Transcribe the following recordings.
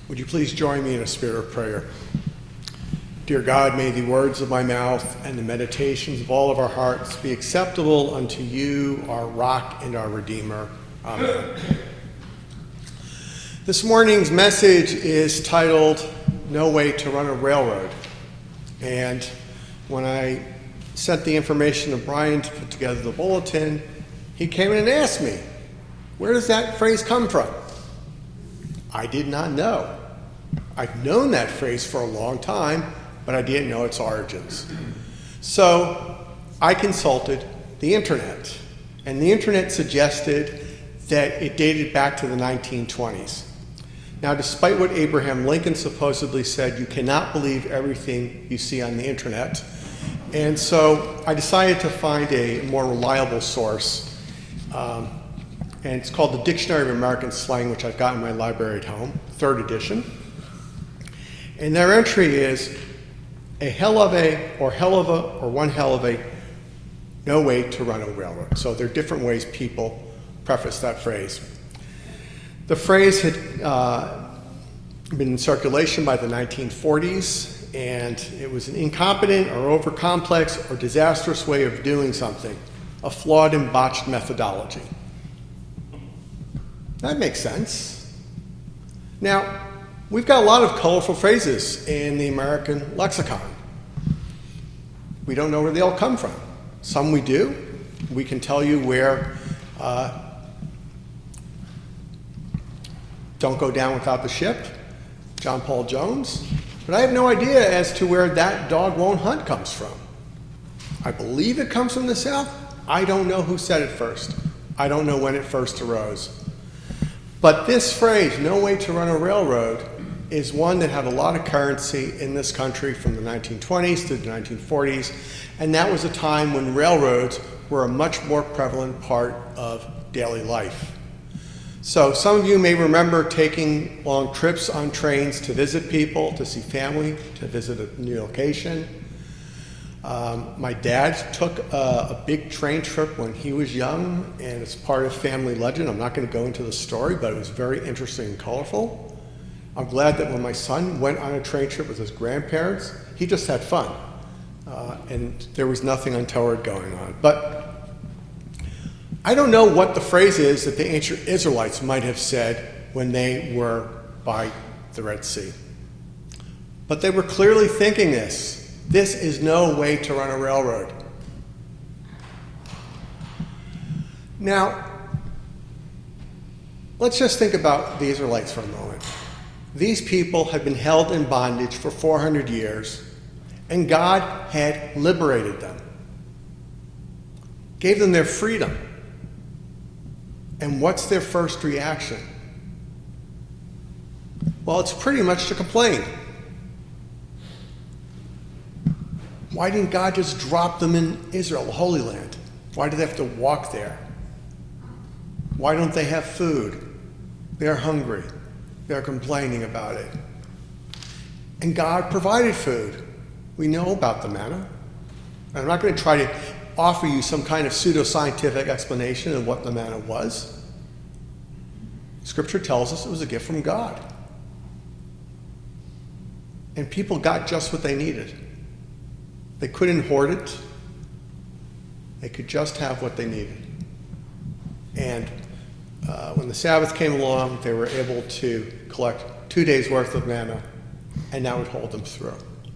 Would you please join me in a spirit of prayer? Dear God, may the words of my mouth and the meditations of all of our hearts be acceptable unto you, our rock and our redeemer. Amen. This morning's message is titled, No Way to Run a Railroad. And when I sent the information to Brian to put together the bulletin, he came in and asked me, where does that phrase come from? I did not know. I've known that phrase for a long time, but I didn't know its origins. So I consulted the internet, and the internet suggested that it dated back to the 1920s. Now, despite what Abraham Lincoln supposedly said, you cannot believe everything you see on the internet. And so I decided to find a more reliable source. And it's called the Dictionary of American Slang, which I've got in my library at home, 3rd edition. And their entry is a hell of a, or hell of a, or one hell of a, no way to run a railroad. So there are different ways people preface that phrase. The phrase had been in circulation by the 1940s, and it was an incompetent or overcomplex or disastrous way of doing something, a flawed and botched methodology. That makes sense. Now, we've got a lot of colorful phrases in the American lexicon. We don't know where they all come from. Some we do. We can tell you where don't go down without the ship, John Paul Jones. But I have no idea as to where that dog won't hunt comes from. I believe it comes from the South. I don't know who said it first. I don't know when it first arose. But this phrase, no way to run a railroad, is one that had a lot of currency in this country from the 1920s to the 1940s, and that was a time when railroads were a much more prevalent part of daily life. So some of you may remember taking long trips on trains to visit people, to see family, to visit a new location. My dad took a big train trip when he was young, and it's part of family legend. I'm not going to go into the story, but it was very interesting and colorful. I'm glad that when my son went on a train trip with his grandparents, he just had fun, and there was nothing untoward going on. But I don't know what the phrase is that the ancient Israelites might have said when they were by the Red Sea. But they were clearly thinking this. This is no way to run a railroad. Now, let's just think about the Israelites for a moment. These people had been held in bondage for 400 years, and God had liberated them, gave them their freedom. And what's their first reaction? Well, it's pretty much to complain. Why didn't God just drop them in Israel, the Holy Land? Why do they have to walk there? Why don't they have food? They're hungry. They're complaining about it. And God provided food. We know about the manna. I'm not going to try to offer you some kind of pseudoscientific explanation of what the manna was. Scripture tells us it was a gift from God. And people got just what they needed. They couldn't hoard it. They could just have what they needed. And when the Sabbath came along, they were able to collect 2 days' worth of manna, and that would hold them through.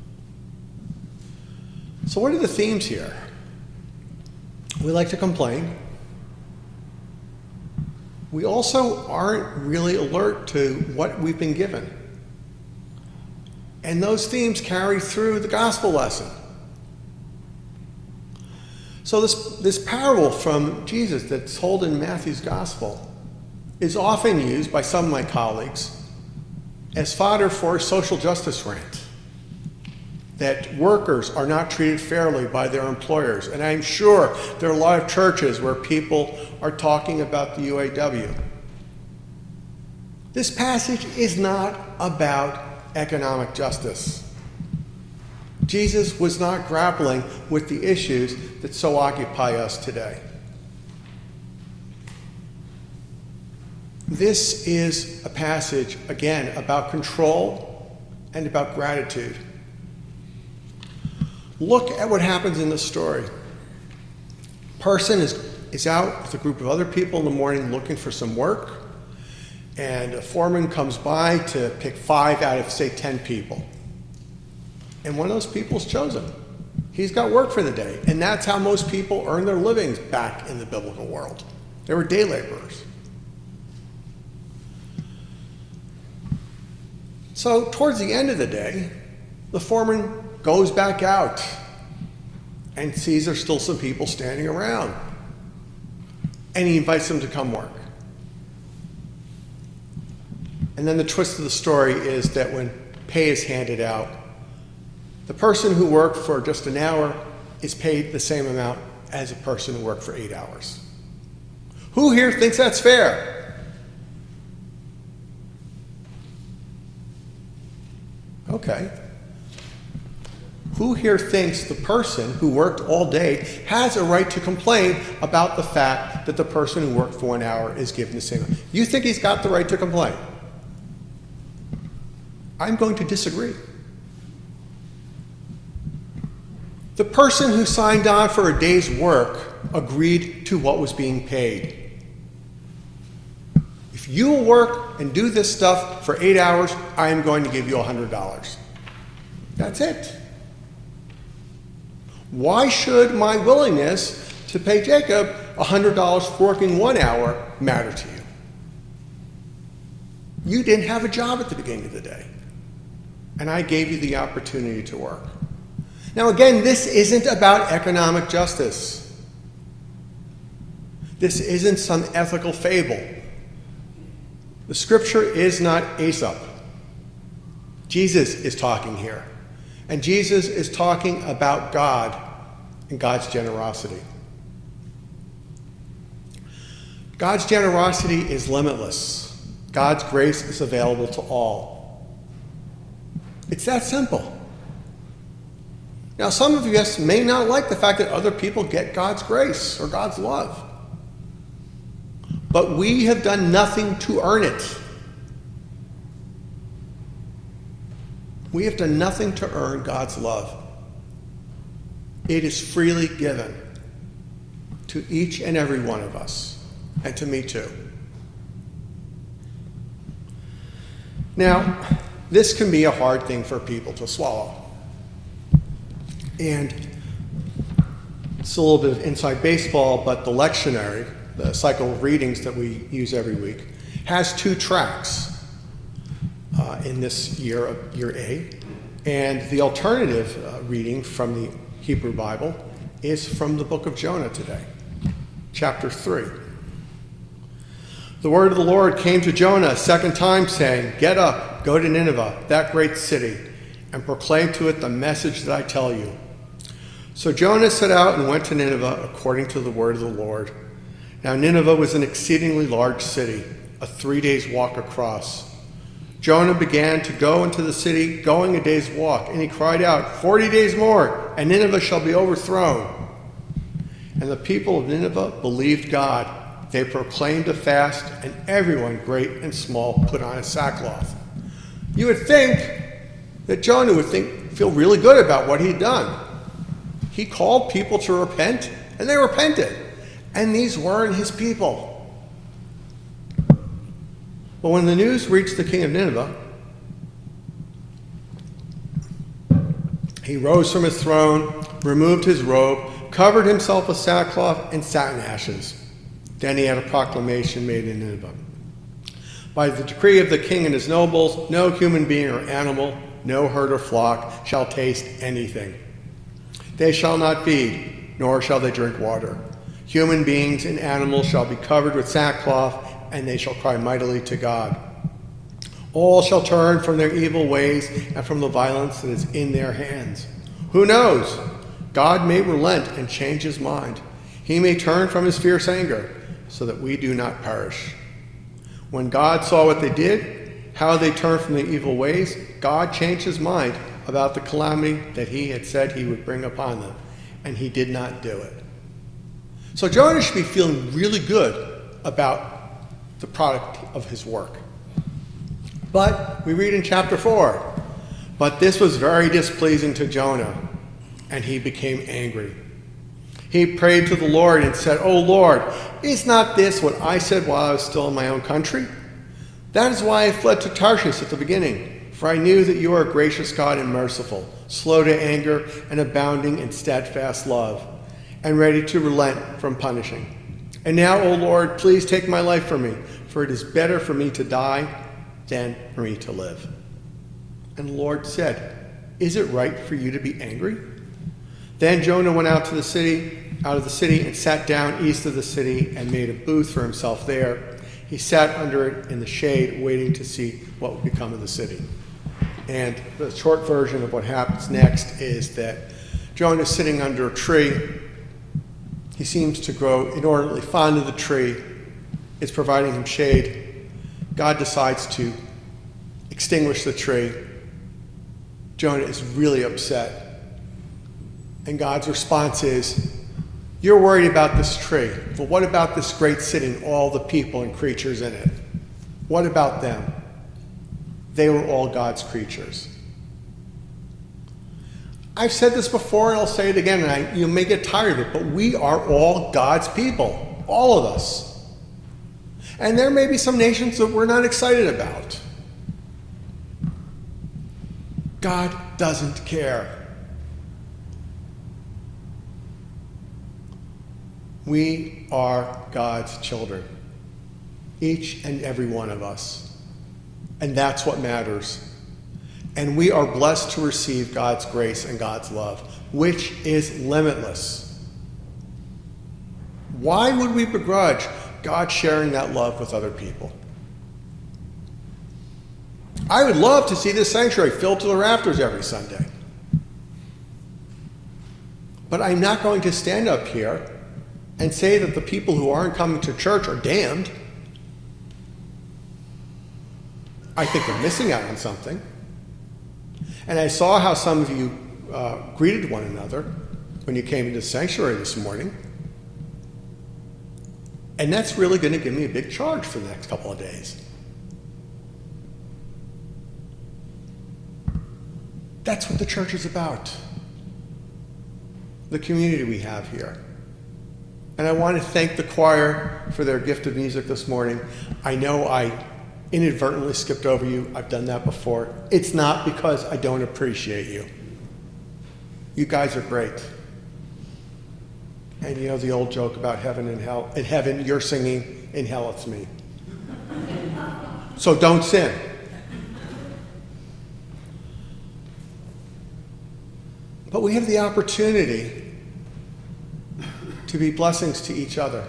So what are the themes here? We like to complain. We also aren't really alert to what we've been given. And those themes carry through the gospel lesson. So this parable from Jesus that's told in Matthew's gospel is often used by some of my colleagues as fodder for a social justice rant, that workers are not treated fairly by their employers. And I'm sure there are a lot of churches where people are talking about the UAW. This passage is not about economic justice. Jesus was not grappling with the issues that so occupy us today. This is a passage, again, about control and about gratitude. Look at what happens in the story. Person is out with a group of other people in the morning looking for some work, and a foreman comes by to pick 5 out of, say, 10 people. And one of those people is chosen. He's got work for the day. And that's how most people earn their livings back in the biblical world. They were day laborers. So towards the end of the day, the foreman goes back out and sees there's still some people standing around. And he invites them to come work. And then the twist of the story is that when pay is handed out, the person who worked for just an hour is paid the same amount as a person who worked for 8 hours. Who here thinks that's fair? Okay. Who here thinks the person who worked all day has a right to complain about the fact that the person who worked for 1 hour is given the same amount? You think he's got the right to complain? I'm going to disagree. The person who signed on for a day's work agreed to what was being paid. If you will work and do this stuff for 8 hours, I am going to give you $100. That's it. Why should my willingness to pay Jacob $100 for working 1 hour matter to you? You didn't have a job at the beginning of the day, and I gave you the opportunity to work. Now again, this isn't about economic justice. This isn't some ethical fable. The scripture is not Aesop. Jesus is talking here. And Jesus is talking about God and God's generosity. God's generosity is limitless. God's grace is available to all. It's that simple. Now, some of us may not like the fact that other people get God's grace or God's love. But we have done nothing to earn it. We have done nothing to earn God's love. It is freely given to each and every one of us, and to me too. Now, this can be a hard thing for people to swallow. And it's a little bit of inside baseball, but the lectionary, the cycle of readings that we use every week, has 2 tracks in this year A. And the alternative reading from the Hebrew Bible is from the book of Jonah today, chapter 3. The word of the Lord came to Jonah a second time, saying, "Get up, go to Nineveh, that great city, and proclaim to it the message that I tell you." So Jonah set out and went to Nineveh according to the word of the Lord. Now Nineveh was an exceedingly large city, a 3 days' walk across. Jonah began to go into the city, going a day's walk, and he cried out, 40 days more, and Nineveh shall be overthrown. And the people of Nineveh believed God. They proclaimed a fast, and everyone, great and small, put on a sackcloth. You would think that Jonah would feel really good about what he'd done. He called people to repent, and they repented. And these weren't his people. But when the news reached the king of Nineveh, he rose from his throne, removed his robe, covered himself with sackcloth, and sat in ashes. Then he had a proclamation made in Nineveh. By the decree of the king and his nobles, no human being or animal, no herd or flock shall taste anything. They shall not feed, nor shall they drink water. Human beings and animals shall be covered with sackcloth, and they shall cry mightily to God. All shall turn from their evil ways and from the violence that is in their hands. Who knows? God may relent and change his mind. He may turn from his fierce anger, so that we do not perish. When God saw what they did, how they turned from their evil ways, God changed his mind about the calamity that he had said he would bring upon them, and he did not do it. So Jonah should be feeling really good about the product of his work. But we read in chapter 4, but this was very displeasing to Jonah, and he became angry. He prayed to the Lord and said, "O Lord, is not this what I said while I was still in my own country? That is why I fled to Tarshish at the beginning, for I knew that you are a gracious God and merciful, slow to anger and abounding in steadfast love, and ready to relent from punishing. And now, O Lord, please take my life from me, for it is better for me to die than for me to live." And the Lord said, "Is it right for you to be angry?" Then Jonah went out of the city, and sat down east of the city and made a booth for himself there. He sat under it in the shade, waiting to see what would become of the city. And the short version of what happens next is that Jonah is sitting under a tree. He seems to grow inordinately fond of the tree. It's providing him shade. God decides to extinguish the tree. Jonah is really upset. And God's response is, "You're worried about this tree, but what about this great city and all the people and creatures in it? What about them? They were all God's creatures." I've said this before and I'll say it again, and you may get tired of it, but we are all God's people, all of us. And there may be some nations that we're not excited about. God doesn't care. We are God's children, each and every one of us. And that's what matters. And we are blessed to receive God's grace and God's love, which is limitless. Why would we begrudge God sharing that love with other people? I would love to see this sanctuary filled to the rafters every Sunday. But I'm not going to stand up here and say that the people who aren't coming to church are damned. I think they're missing out on something. And I saw how some of you greeted one another when you came into the sanctuary this morning. And that's really going to give me a big charge for the next couple of days. That's what the church is about. The community we have here. And I want to thank the choir for their gift of music this morning. I know I inadvertently skipped over you. I've done that before. It's not because I don't appreciate you. You guys are great. And you know the old joke about heaven and hell. In heaven, you're singing. In hell, it's me. So don't sin. But we have the opportunity to be blessings to each other.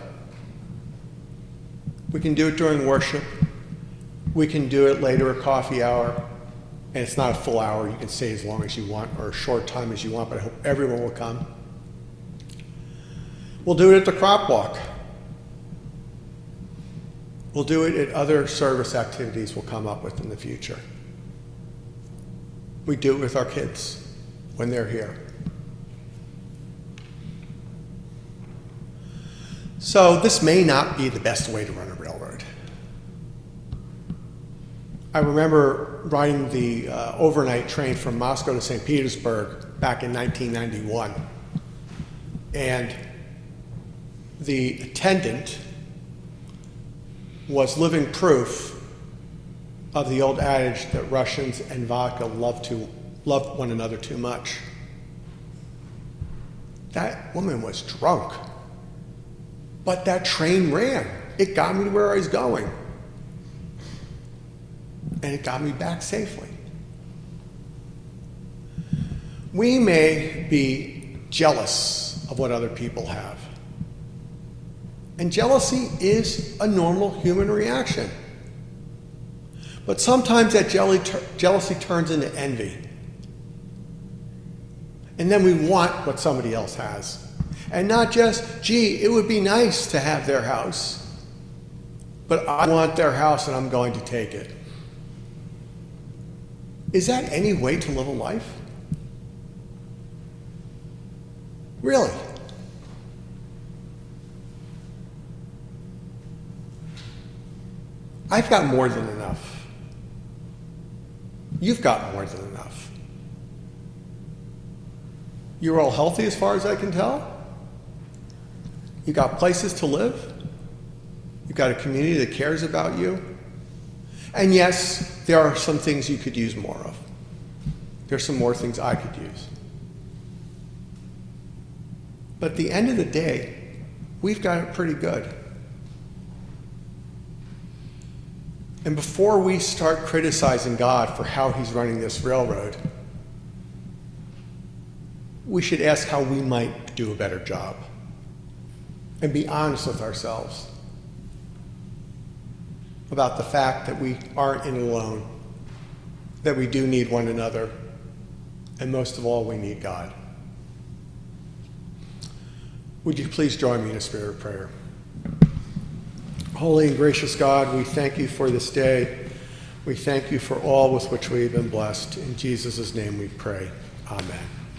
We can do it during worship. We can do it later at coffee hour. And it's not a full hour. You can stay as long as you want or a short time as you want, but I hope everyone will come. We'll do it at the crop walk. We'll do it at other service activities we'll come up with in the future. We do it with our kids when they're here. So this may not be the best way to run a railroad. I remember riding the overnight train from Moscow to St. Petersburg back in 1991. And the attendant was living proof of the old adage that Russians and vodka love one another too much. That woman was drunk. But that train ran. It got me to where I was going. And it got me back safely. We may be jealous of what other people have. And jealousy is a normal human reaction. But sometimes that jealousy turns into envy. And then we want what somebody else has. And not just, gee, it would be nice to have their house, but I want their house and I'm going to take it. Is that any way to live a life? Really? I've got more than enough. You've got more than enough. You're all healthy as far as I can tell. You got places to live. You've got a community that cares about you. And yes, there are some things you could use more of. There's some more things I could use. But at the end of the day, we've got it pretty good. And before we start criticizing God for how he's running this railroad, we should ask how we might do a better job and be honest with ourselves about the fact that we aren't in it alone, that we do need one another, and most of all, we need God. Would you please join me in a spirit of prayer? Holy and gracious God, we thank you for this day. We thank you for all with which we have been blessed. In Jesus' name we pray. Amen.